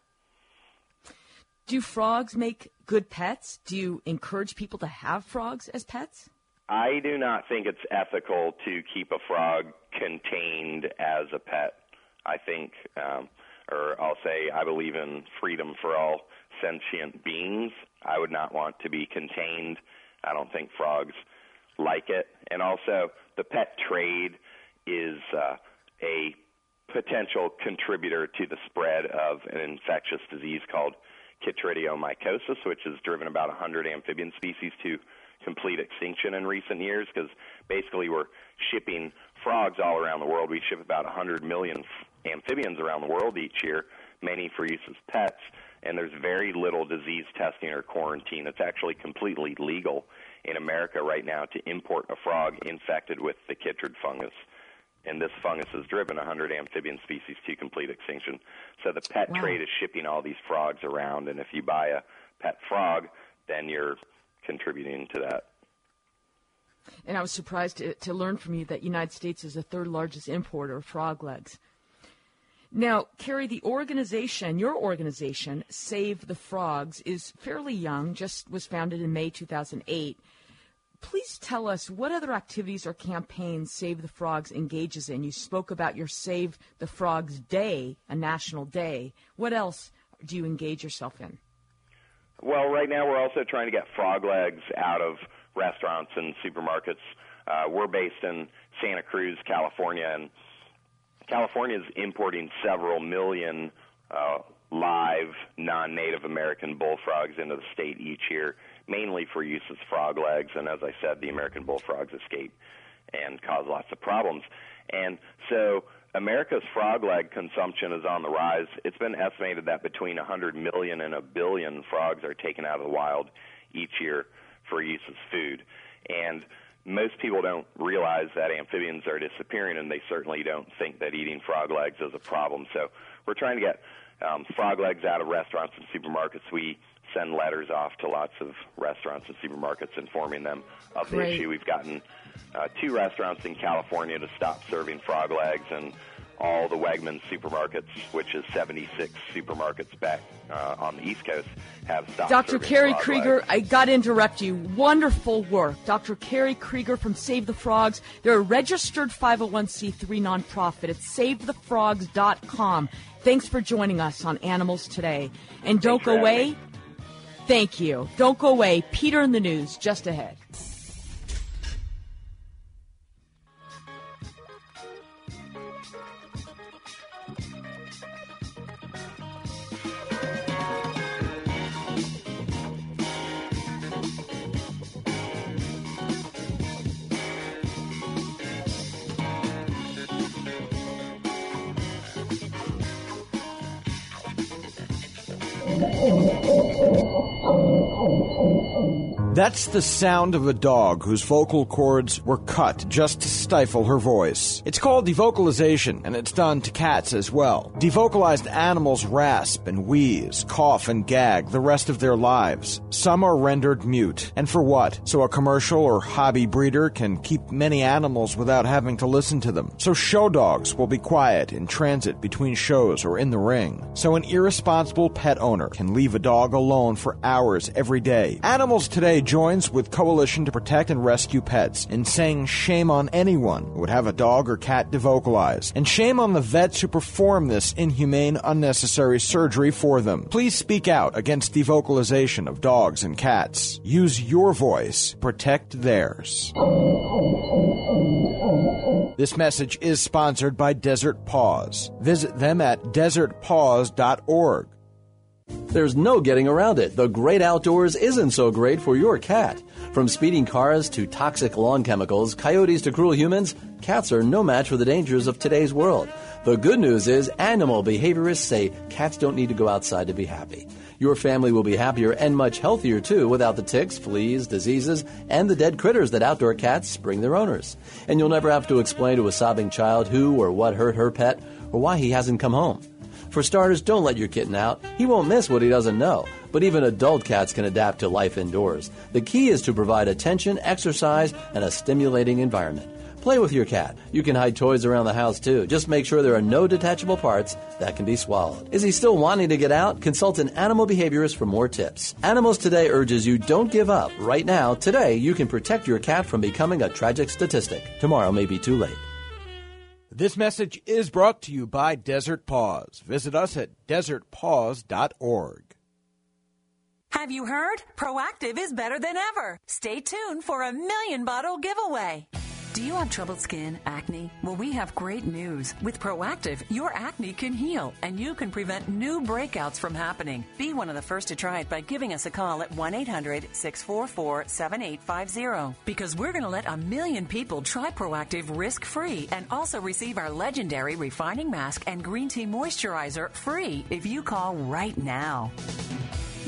S4: Do frogs make good pets? Do you encourage people to have frogs as pets?
S17: I do not think it's ethical to keep a frog contained as a pet. I think, um, or I'll say, I believe in freedom for all sentient beings. I would not want to be contained. I don't think frogs like it. And also, the pet trade is uh, a potential contributor to the spread of an infectious disease called chytridiomycosis, which has driven about one hundred amphibian species to complete extinction in recent years, because basically we're shipping frogs all around the world. We ship about one hundred million f- amphibians around the world each year, many for use as pets, and there's very little disease testing or quarantine. It's actually completely legal in America right now to import a frog infected with the chytrid fungus. And this fungus has driven one hundred amphibian species to complete extinction. So the pet
S4: Wow.
S17: trade is shipping all these frogs around, and if you buy a pet frog, then you're contributing to that.
S4: And I was surprised to, to learn from you that United States is the third largest importer of frog legs. Now, Carrie, the organization, your organization, Save the Frogs, is fairly young, just was founded in May two thousand eight. Please tell us what other activities or campaigns Save the Frogs engages in. You spoke about your Save the Frogs Day, a national day. What else do you engage yourself in?
S17: Well, right now we're also trying to get frog legs out of restaurants and supermarkets. Uh, we're based in Santa Cruz, California, and California is importing several million uh, live non-Native American bullfrogs into the state each year, mainly for use as frog legs. And as I said, the American bullfrogs escape and cause lots of problems. And so America's frog leg consumption is on the rise. It's been estimated that between one hundred million and a billion frogs are taken out of the wild each year for use as food. And most people don't realize that amphibians are disappearing, and they certainly don't think that eating frog legs is a problem. So we're trying to get um, frog legs out of restaurants and supermarkets. We send letters off to lots of restaurants and supermarkets informing them of the
S4: Great.
S17: issue. We've gotten uh, two restaurants in California to stop serving frog legs, and all the Wegmans supermarkets, which is seventy-six supermarkets back uh, on the East Coast, have stopped
S4: Doctor
S17: serving
S4: Carrie
S17: frog
S4: Krieger,
S17: legs.
S4: I got to interrupt you. Wonderful work. Doctor Carrie Krieger from Save the Frogs. They're a registered five oh one c three nonprofit at save the frogs dot com. Thanks for joining us on Animals Today. And don't
S17: Thanks for
S4: go
S17: having
S4: away.
S17: me.
S4: Thank you. Don't go away. Peter in the News, just ahead.
S15: That's the sound of a dog whose vocal cords were cut just to stifle her voice. It's called devocalization, and it's done to cats as well. Devocalized animals rasp and wheeze, cough and gag the rest of their lives. Some are rendered mute. And for what? So a commercial or hobby breeder can keep many animals without having to listen to them. So show dogs will be quiet in transit between shows or in the ring. So an irresponsible pet owner can leave a dog alone for hours every day. Animals Today joins with Coalition to Protect and Rescue Pets in saying shame on anyone who would have a dog or cat devocalized, and shame on the vets who perform this inhumane, unnecessary surgery for them. Please speak out against devocalization of dogs and cats. Use your voice. Protect theirs. This message is sponsored by Desert Paws. Visit them at desert paws dot org.
S3: There's no getting around it. The great outdoors isn't so great for your cat. From speeding cars to toxic lawn chemicals, coyotes to cruel humans, cats are no match for the dangers of today's world. The good news is animal behaviorists say cats don't need to go outside to be happy. Your family will be happier and much healthier, too, without the ticks, fleas, diseases, and the dead critters that outdoor cats bring their owners. And you'll never have to explain to a sobbing child who or what hurt her pet or why he hasn't come home. For starters, don't let your kitten out. He won't miss what he doesn't know. But even adult cats can adapt to life indoors. The key is to provide attention, exercise, and a stimulating environment. Play with your cat. You can hide toys around the house, too. Just make sure there are no detachable parts that can be swallowed. Is he still wanting to get out? Consult an animal behaviorist for more tips. Animals Today urges you don't give up. Right now, today, you can protect your cat from becoming a tragic statistic. Tomorrow may be too late.
S15: This message is brought to you by Desert Paws. Visit us at desert paws dot org.
S11: Have you heard? Proactive is better than ever. Stay tuned for a million bottle giveaway. Do you have troubled skin, acne? Well, we have great news. With Proactive, your acne can heal, and you can prevent new breakouts from happening. Be one of the first to try it by giving us a call at one eight hundred six four four seven eight five zero. Because we're going to let a million people try Proactive risk-free and also receive our legendary refining mask and green tea moisturizer free if you call right now.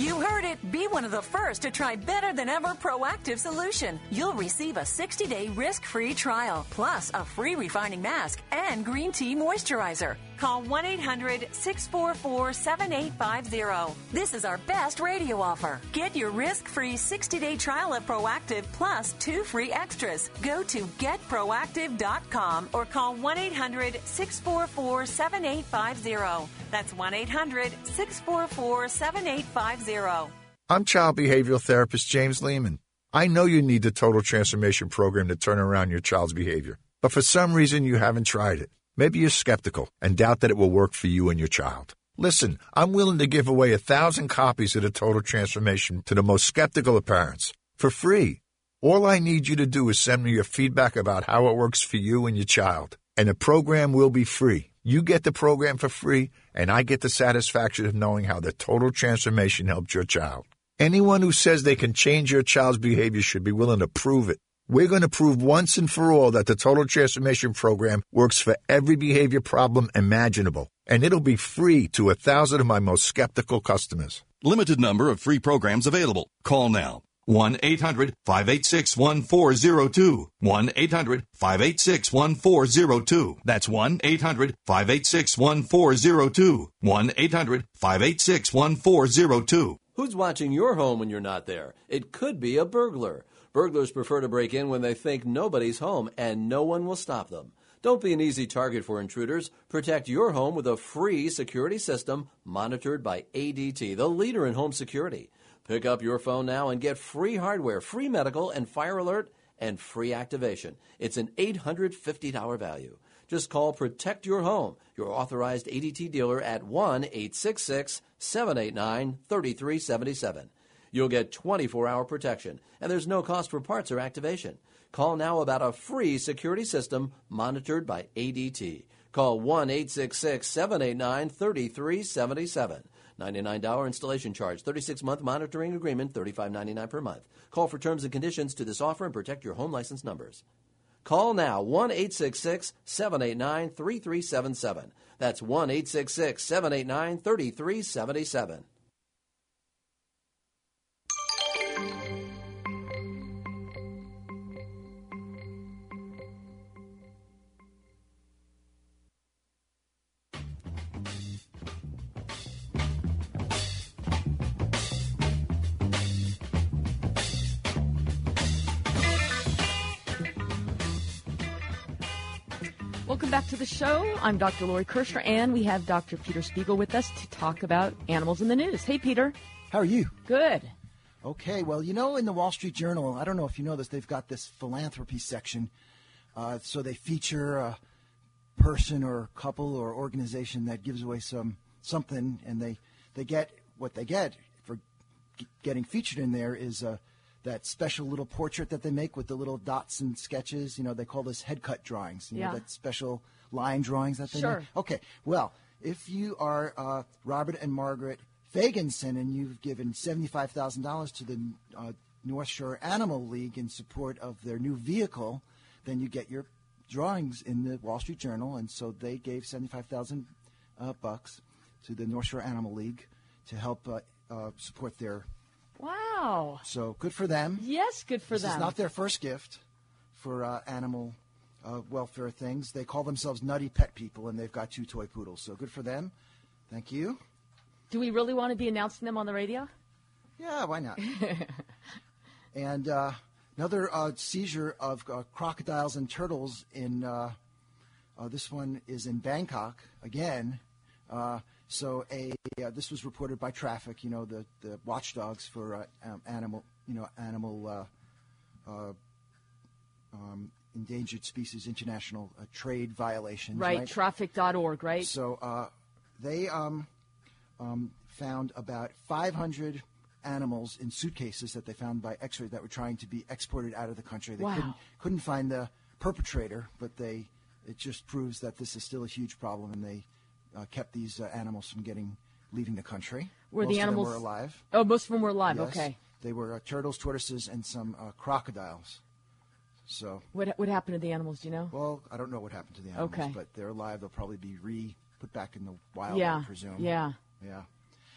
S11: You heard it. Be one of the first to try Better Than Ever Proactive Solution. You'll receive a sixty-day risk-free trial, plus a free refining mask and green tea moisturizer. Call one eight hundred six four four seven eight five zero. This is our best radio offer. Get your risk-free sixty-day trial of Proactive plus two free extras. Go to get proactive dot com or call one eight hundred six four four seven eight five zero. That's one eight hundred six four four seven eight five zero.
S12: I'm child behavioral therapist James Lehman. I know you need the Total Transformation Program to turn around your child's behavior, but for some reason you haven't tried it. Maybe you're skeptical and doubt that it will work for you and your child. Listen, I'm willing to give away a thousand copies of the Total Transformation to the most skeptical of parents for free. All I need you to do is send me your feedback about how it works for you and your child, and the program will be free. You get the program for free, and I get the satisfaction of knowing how the Total Transformation helped your child. Anyone who says they can change your child's behavior should be willing to prove it. We're going to prove once and for all that the Total Transformation Program works for every behavior problem imaginable, and it'll be free to a thousand of my most skeptical customers.
S13: Limited number of free programs available. Call now. one eight hundred five eight six one four zero two. one eight hundred five eight six one four zero two. That's one eight hundred five eight six one four zero two. one eight hundred five eight six one four zero two.
S3: Who's watching your home when you're not there? It could be a burglar. Burglars prefer to break in when they think nobody's home, and no one will stop them. Don't be an easy target for intruders. Protect your home with a free security system monitored by A D T, the leader in home security. Pick up your phone now and get free hardware, free medical and fire alert, and free activation. It's an eight hundred fifty dollars value. Just call Protect Your Home, your authorized A D T dealer at one eight six six seven eight nine three three seven seven. You'll get twenty-four hour protection, and there's no cost for parts or activation. Call now about a free security system monitored by A D T. Call one eight six six seven eight nine three three seven seven. ninety-nine dollars installation charge, thirty-six month monitoring agreement, thirty-five ninety-nine per month. Call for terms and conditions to this offer and protect your home license numbers. Call now, one eight six six seven eight nine three three seven seven. That's one eight six six seven eight nine three three seven seven.
S4: Welcome back to the show. I'm Doctor Lori Kirshner, and we have Doctor Peter Spiegel with us to talk about animals in the news. Hey, Peter.
S18: How are you?
S4: Good.
S18: Okay, well, you know, in the Wall Street Journal, I don't know if you know this, they've got this philanthropy section. Uh, so they feature a person or couple or organization that gives away some something, and they, they get what they get for g- getting featured in there is uh, that special little portrait that they make with the little dots and sketches. You know, they call this head cut drawings. You
S4: Yeah.
S18: know, that special line drawings that they
S4: Sure.
S18: make. Okay, well, if you are uh, Robert and Margaret Fagenson and you've given seventy-five thousand dollars to the uh, North Shore Animal League in support of their new vehicle, then you get your drawings in the Wall Street Journal. And so they gave seventy-five thousand uh, bucks to the North Shore Animal League to help uh, uh, support their.
S4: Wow.
S18: So good for them.
S4: Yes, good for
S18: this
S4: them.
S18: This is not their first gift for uh, animal uh, welfare things. They call themselves Nutty Pet People, and they've got two toy poodles. So good for them. Thank you.
S4: Do we really want to be announcing them on the radio?
S18: Yeah, why not? And uh, another uh, seizure of uh, crocodiles and turtles in, uh, uh, this one is in Bangkok again. Uh, so a uh, this was reported by Traffic, you know, the, the watchdogs for uh, um, animal, you know, animal uh, uh, um, endangered species international uh, trade violations.
S4: Right,
S18: right?
S4: traffic dot org, right?
S18: So uh, they um, um, found about five hundred animals in suitcases that they found by X-ray that were trying to be exported out of the country. They
S4: Wow.
S18: couldn't couldn't find the perpetrator, but they it just proves that this is still a huge problem, and they uh, kept these uh, animals from getting leaving the country.
S4: Were
S18: Most
S4: the animals
S18: of them were alive?
S4: Oh, most of them were alive.
S18: Yes.
S4: Okay.
S18: They were uh, turtles, tortoises, and some uh, crocodiles. So
S4: What what happened to the animals? Do you know?
S18: well, I don't know what happened to the animals,
S4: Okay.
S18: but they're alive. They'll probably be re put back in the wild,
S4: Yeah,
S18: I presume.
S4: yeah.
S18: Yeah.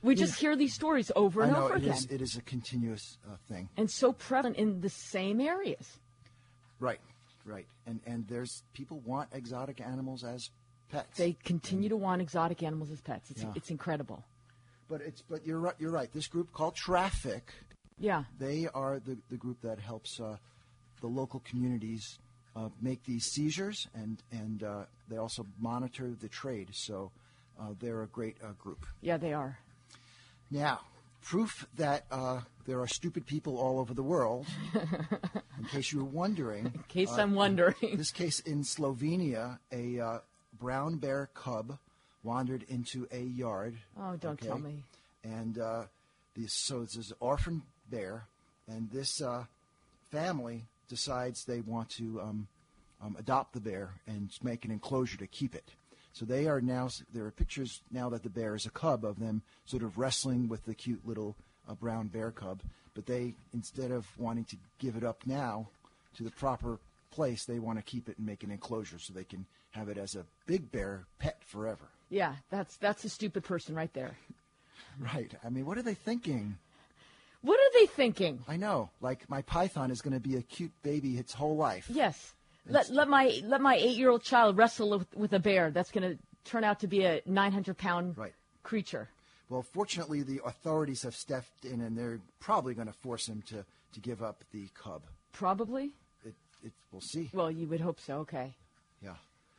S4: We just hear these stories over
S18: I
S4: and
S18: know,
S4: over
S18: it
S4: again.
S18: Is, it is a continuous uh, thing.
S4: And so prevalent in the same areas.
S18: Right, right. And and there's people want exotic animals as pets.
S4: They continue to want exotic animals as pets. It's
S18: Yeah.
S4: it's incredible.
S18: But it's but you're right. You're right. This group called Traffic.
S4: Yeah.
S18: They are the the group that helps uh, the local communities uh, make these seizures, and and uh, they also monitor the trade. So uh, they're a great uh, group.
S4: Yeah, they are.
S18: Now, proof that uh, there are stupid people all over the world. In case you were wondering. In
S4: case I'm wondering.
S18: In this case, in Slovenia, a uh, brown bear cub wandered into a yard.
S4: Oh, don't
S18: okay?
S4: tell me.
S18: And uh, this, so this is an orphan bear, and this uh, family decides they want to um, um, adopt the bear and make an enclosure to keep it. So they are now, there are pictures now that the bear is a cub of them sort of wrestling with the cute little uh, brown bear cub. But they, instead of wanting to give it up now to the proper place, they want to keep it and make an enclosure so they can have it as a big bear pet forever.
S4: Yeah, that's that's a stupid person right there.
S18: Right. I mean, what are they thinking?
S4: What are they thinking?
S18: I know. Like, my python is going to be a cute baby its whole life.
S4: Yes. Let, let my let my eight-year-old child wrestle with, with a bear that's going to turn out to be a nine hundred pound
S18: right.
S4: creature.
S18: Well, fortunately, the authorities have stepped in, and they're probably going to force him to, to give up the cub.
S4: Probably?
S18: It, it, we'll see.
S4: Well, you would hope so. Okay.
S18: Yeah.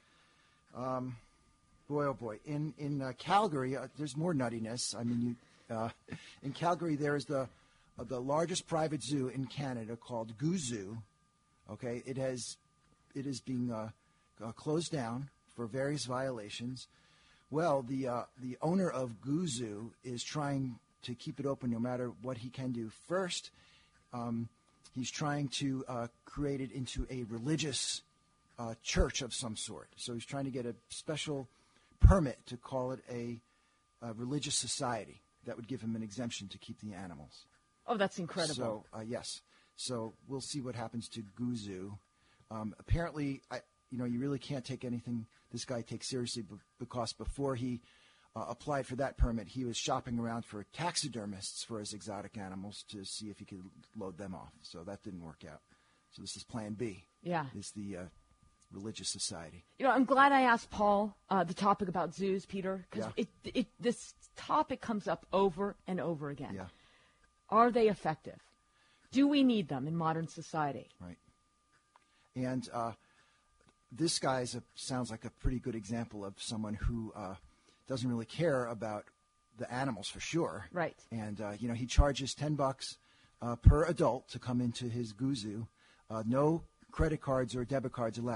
S18: Um, boy, oh boy. In in uh, Calgary, uh, there's more nuttiness. I mean, you, uh, in Calgary, there is the uh, the largest private zoo in Canada called Goo Zoo. Okay, it has it is being uh, uh, closed down for various violations. Well, the uh, the owner of Goo Zoo is trying to keep it open no matter what he can do. First, um, he's trying to uh, create it into a religious uh, church of some sort. So he's trying to get a special permit to call it a, a religious society that would give him an exemption to keep the animals.
S4: Oh, that's incredible.
S18: So, uh, yes. So we'll see what happens to Goo Zoo. Um, apparently, I, you know, you really can't take anything this guy takes seriously b- because before he uh, applied for that permit, he was shopping around for taxidermists for his exotic animals to see if he could load them off. So that didn't work out. So this is Plan B.
S4: Yeah.
S18: Is the uh, religious society.
S4: You know, I'm glad I asked Paul uh, the topic about zoos, Peter, because
S18: Yeah.
S4: it, it, this topic comes up over and over again.
S18: Yeah.
S4: Are they effective? Do we need them in modern society?
S18: Right. And uh, this guy is a, sounds like a pretty good example of someone who uh, doesn't really care about the animals for sure.
S4: Right.
S18: And, uh, you know, he charges ten bucks uh, per adult to come into his Goo Zoo. Uh, no credit cards or debit cards allowed.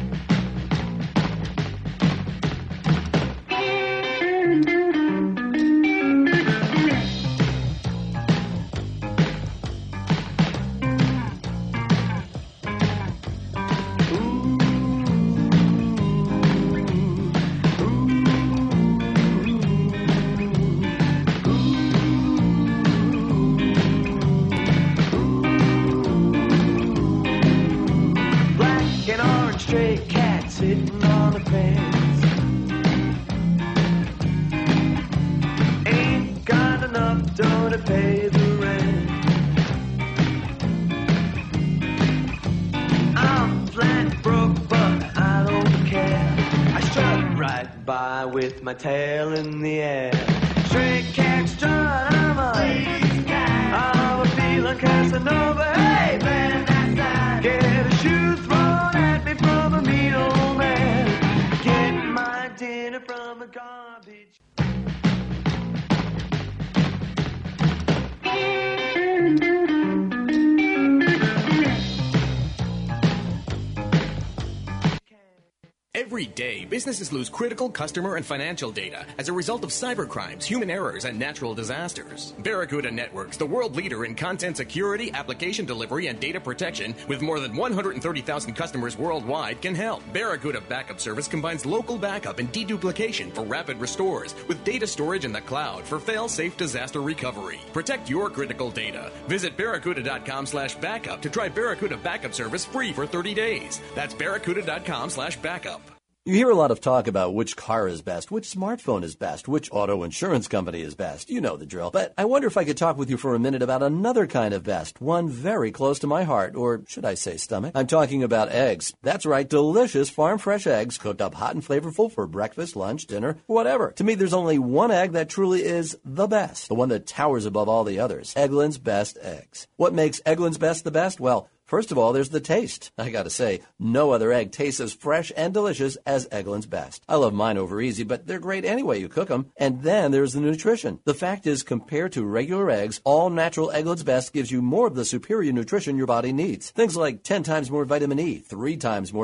S14: Black and orange stray cat sitting on the fence. Ain't got enough dough to pay the rent. I'm flat broke, but I don't care. I strut right by with my tail in the air. Stray cat strut, I'm a I'm a feeling Casanova. Hey, man, that's that. Get a shoe thrown at me from a mean old man. Getting my dinner from a garbage.
S19: Every day, businesses lose critical customer and financial data as a result of cybercrimes, human errors, and natural disasters. Barracuda Networks, the world leader in content security, application delivery, and data protection, with more than one hundred thirty thousand customers worldwide, can help. Barracuda Backup Service combines local backup and deduplication for rapid restores with data storage in the cloud for fail-safe disaster recovery. Protect your critical data. Visit barracuda.com slash backup to try Barracuda Backup Service free for thirty days. That's barracuda.com slash backup.
S3: You hear a lot of talk about which car is best, which smartphone is best, which auto insurance company is best. You know the drill. But I wonder if I could talk with you for a minute about another kind of best, one very close to my heart, or should I say stomach? I'm talking about eggs. That's right, delicious farm-fresh eggs cooked up hot and flavorful for breakfast, lunch, dinner, whatever. To me, there's only one egg that truly is the best, the one that towers above all the others. Eggland's Best Eggs. What makes Eggland's Best the best? Well, first of all, there's the taste. I gotta say, no other egg tastes as fresh and delicious as Eggland's Best. I love mine over easy, but they're great any way you cook them. And then there's the nutrition. The fact is, compared to regular eggs, all natural Eggland's Best gives you more of the superior nutrition your body needs. Things like ten times more vitamin E, three times more